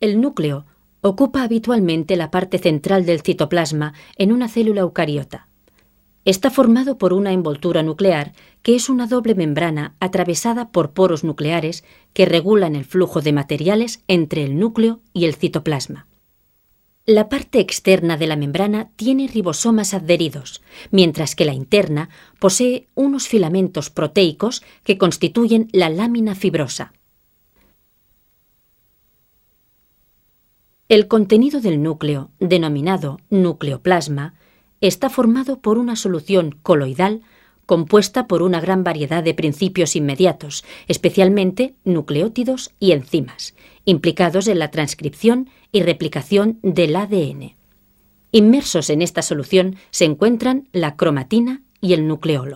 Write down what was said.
El núcleo ocupa habitualmente la parte central del citoplasma en una célula eucariota. Está formado por una envoltura nuclear que es una doble membrana atravesada por poros nucleares que regulan el flujo de materiales entre el núcleo y el citoplasma. La parte externa de la membrana tiene ribosomas adheridos, mientras que la interna posee unos filamentos proteicos que constituyen la lámina fibrosa. El contenido del núcleo, denominado nucleoplasma, está formado por una solución coloidal compuesta por una gran variedad de principios inmediatos, especialmente nucleótidos y enzimas, implicados en la transcripción y replicación del ADN. Inmersos en esta solución se encuentran la cromatina y el nucleolo.